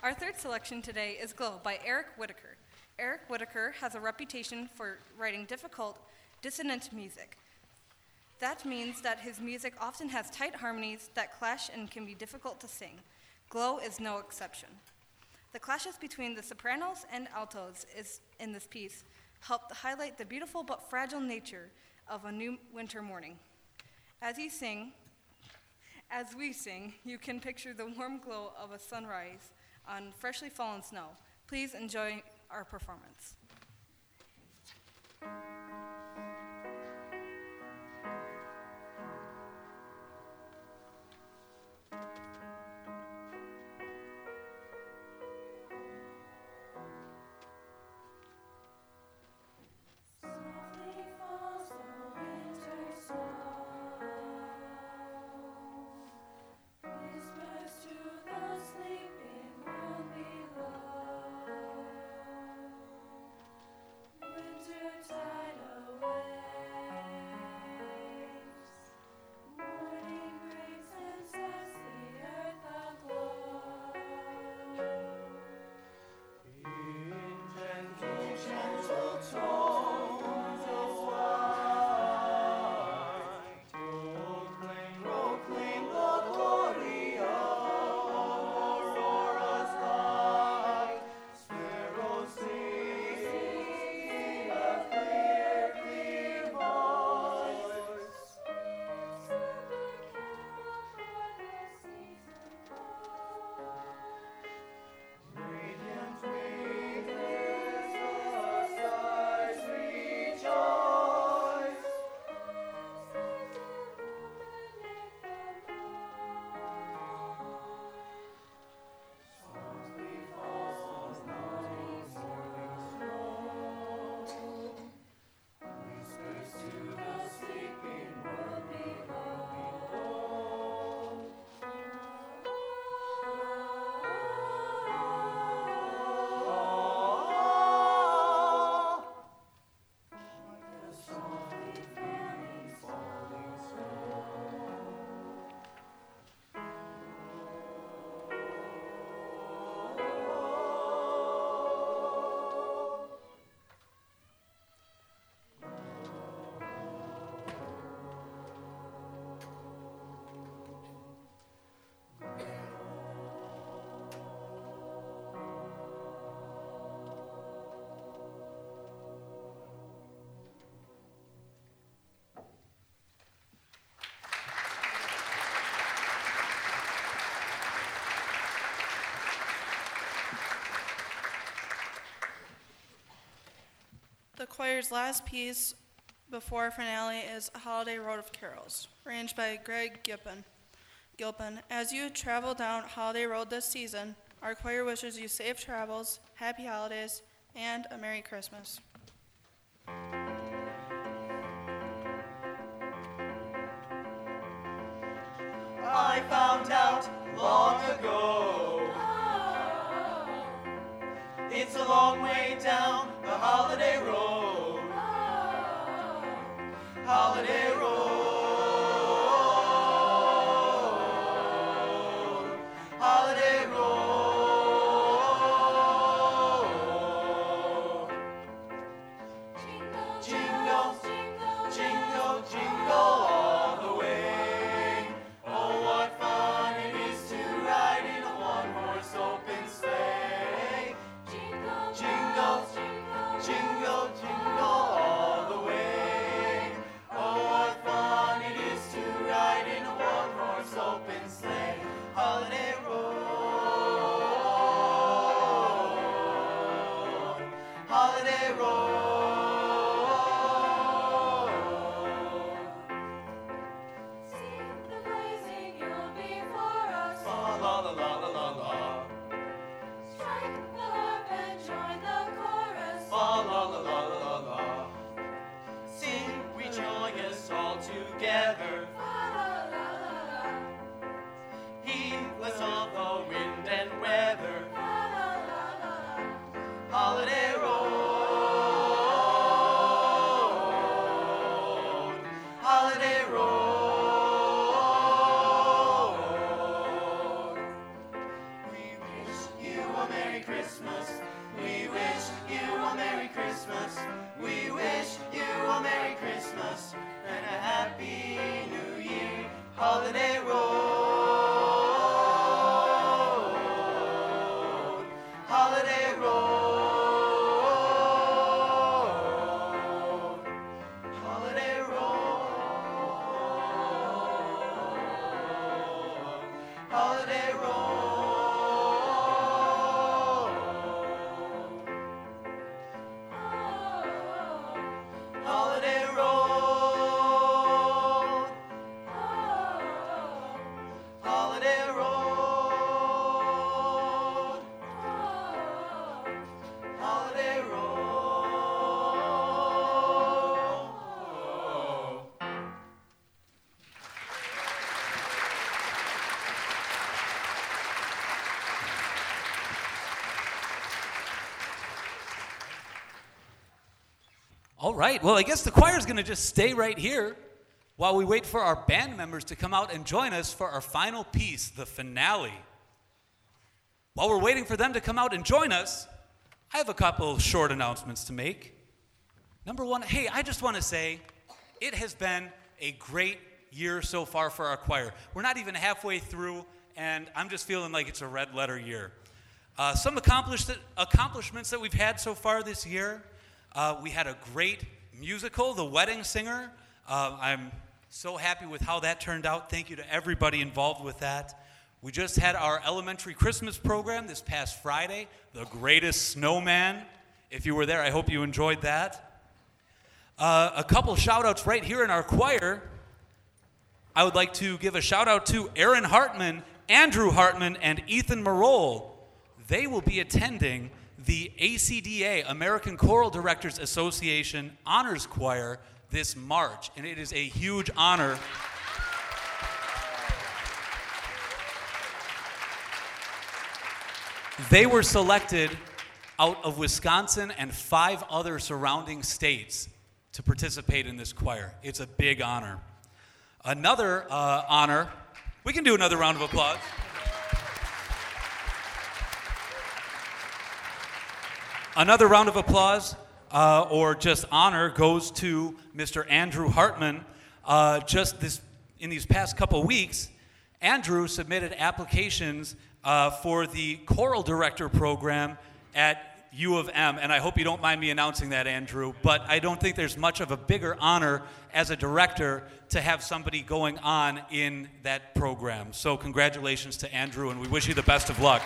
Our third selection today is Glow by Eric Whitacre. Eric Whitacre has a reputation for writing difficult, dissonant music. That means that his music often has tight harmonies that clash and can be difficult to sing. Glow is no exception. The clashes between the sopranos and altos in this piece help highlight the beautiful but fragile nature of a new winter morning. As we sing, you can picture the warm glow of a sunrise on freshly fallen snow. Please enjoy our performance. The choir's last piece before finale is Holiday Road of Carols, arranged by Greg Gilpin. As you travel down Holiday Road this season, our choir wishes you safe travels, happy holidays, and a Merry Christmas. I found out long ago it's a long way down the holiday road. Holiday road. Holiday road. Jingle, jingle, jingle all the way. Oh, what fun it is to ride in a one-horse open sleigh. Jingle, jingle, jingle all the way. Oh, what fun it is to ride in a one-horse open sleigh. Holiday road. Holiday road. La la la la la la la. La la la la la la. Sing, rejoice all together. Heedless of the wind and weather. Holiday road. Holiday Road, Holiday Road, Holiday Road, Holiday Road, Holiday Road, Holiday Road, Holiday Road. All right, well, I guess the choir's going to just stay right here while we wait for our band members to come out and join us for our final piece, the finale. While we're waiting for them to come out and join us, I have a couple short announcements to make. Number one, hey, I just want to say it has been a great year so far for our choir. We're not even halfway through, and I'm just feeling like it's a red letter year. Some accomplishments that we've had so far this year. We had a great musical, The Wedding Singer. I'm so happy with how that turned out. Thank you to everybody involved with that. We just had our elementary Christmas program this past Friday, The Greatest Snowman. If you were there, I hope you enjoyed that. A couple shout-outs right here in our choir. I would like to give a shout-out to Aaron Hartman, Andrew Hartman, and Ethan Marole. They will be attending the ACDA, American Choral Directors Association Honors Choir this March, and it is a huge honor. They were selected out of Wisconsin and 5 other surrounding states to participate in this choir. It's a big honor. Another honor, we can do another round of applause. Another round of applause, or just honor, goes to Mr. Andrew Hartman. In these past couple weeks, Andrew submitted applications for the choral director program at U of M, and I hope you don't mind me announcing that, Andrew, but I don't think there's much of a bigger honor as a director to have somebody going on in that program. So congratulations to Andrew, and we wish you the best of luck.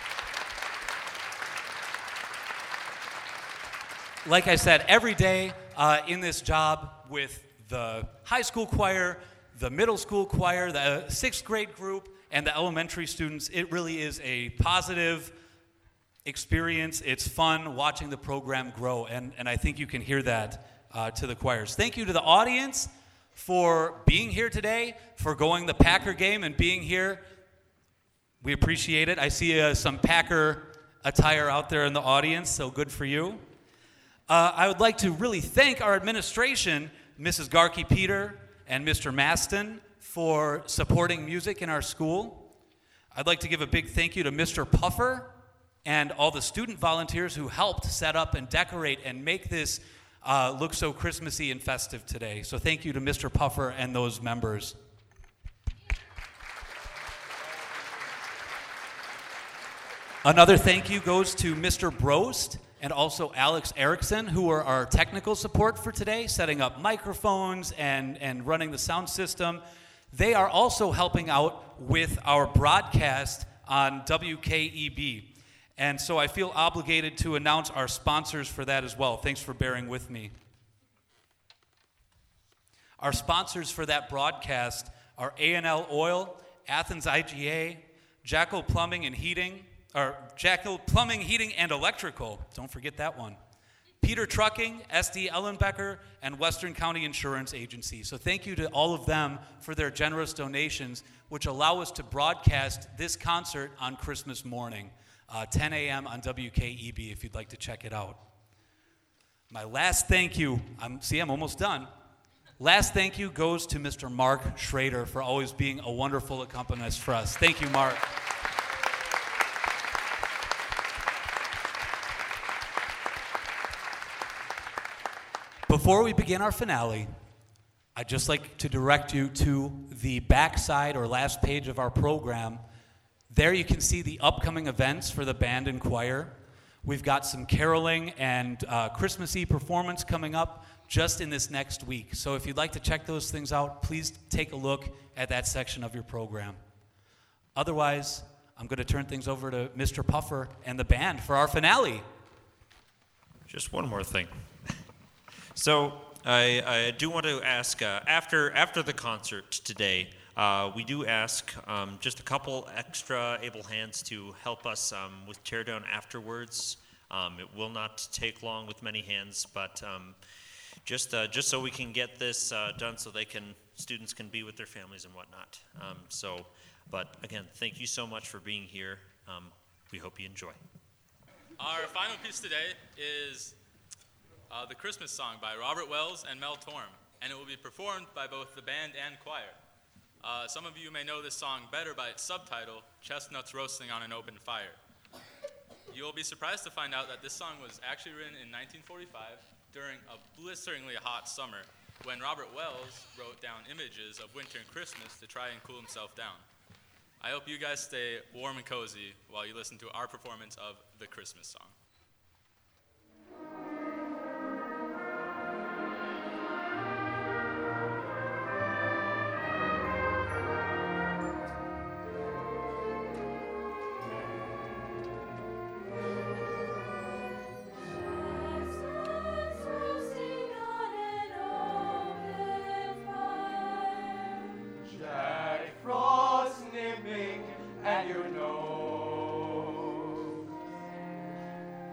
Like I said, every day in this job with the high school choir, the middle school choir, the 6th grade group, and the elementary students, it really is a positive experience. It's fun watching the program grow, and I think you can hear that to the choirs. Thank you to the audience for being here today, for going the Packer game and being here. We appreciate it. I see some Packer attire out there in the audience, so good for you. I would like to really thank our administration, Mrs. Garkey Peter and Mr. Maston, for supporting music in our school. I'd like to give a big thank you to Mr. Puffer and all the student volunteers who helped set up and decorate and make this look so Christmassy and festive today. So thank you to Mr. Puffer and those members. Another thank you goes to Mr. Brost and also Alex Erickson, who are our technical support for today, setting up microphones and running the sound system. They are also helping out with our broadcast on WKEB. And so I feel obligated to announce our sponsors for that as well. Thanks for bearing with me. Our sponsors for that broadcast are A&L Oil, Athens IGA, Jackal Plumbing and Heating, and Electrical, don't forget that one. Peter Trucking, SD Ellenbecker, and Western County Insurance Agency. So thank you to all of them for their generous donations, which allow us to broadcast this concert on Christmas morning, 10 a.m. on WKEB, if you'd like to check it out. My last thank you, I'm almost done. Last thank you goes to Mr. Mark Schrader for always being a wonderful accompanist for us. Thank you, Mark. Before we begin our finale, I'd just like to direct you to the backside or last page of our program. There you can see the upcoming events for the band and choir. We've got some caroling and Christmassy performance coming up just in this next week. So if you'd like to check those things out, please take a look at that section of your program. Otherwise, I'm going to turn things over to Mr. Puffer and the band for our finale. Just one more thing. So I do want to ask, after the concert today, we do ask just a couple extra able hands to help us with teardown afterwards. It will not take long with many hands, but just so we can get this done, so students can be with their families and whatnot. But again, thank you so much for being here. We hope you enjoy. Our final piece today is the Christmas song by Robert Wells and Mel Torm, and it will be performed by both the band and choir. Some of you may know this song better by its subtitle, Chestnuts Roasting on an Open Fire. You'll be surprised to find out that this song was actually written in 1945 during a blisteringly hot summer when Robert Wells wrote down images of winter and Christmas to try and cool himself down. I hope you guys stay warm and cozy while you listen to our performance of the Christmas song. Jack Frost nipping at your nose.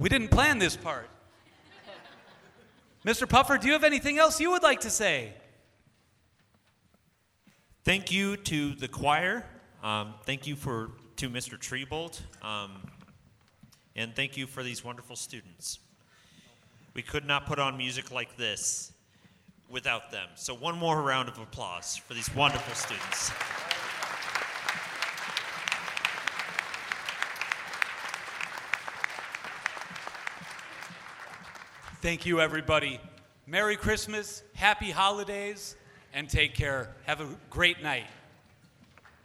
We didn't plan this part. Mr. Puffer, do you have anything else you would like to say? Thank you to the choir. Thank you to Mr. Treebolt. And thank you for these wonderful students. We could not put on music like this without them. So one more round of applause for these wonderful students. Thank you, everybody. Merry Christmas, happy holidays, and take care. Have a great night.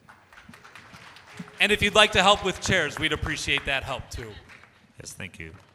And if you'd like to help with chairs, we'd appreciate that help too. Yes, thank you.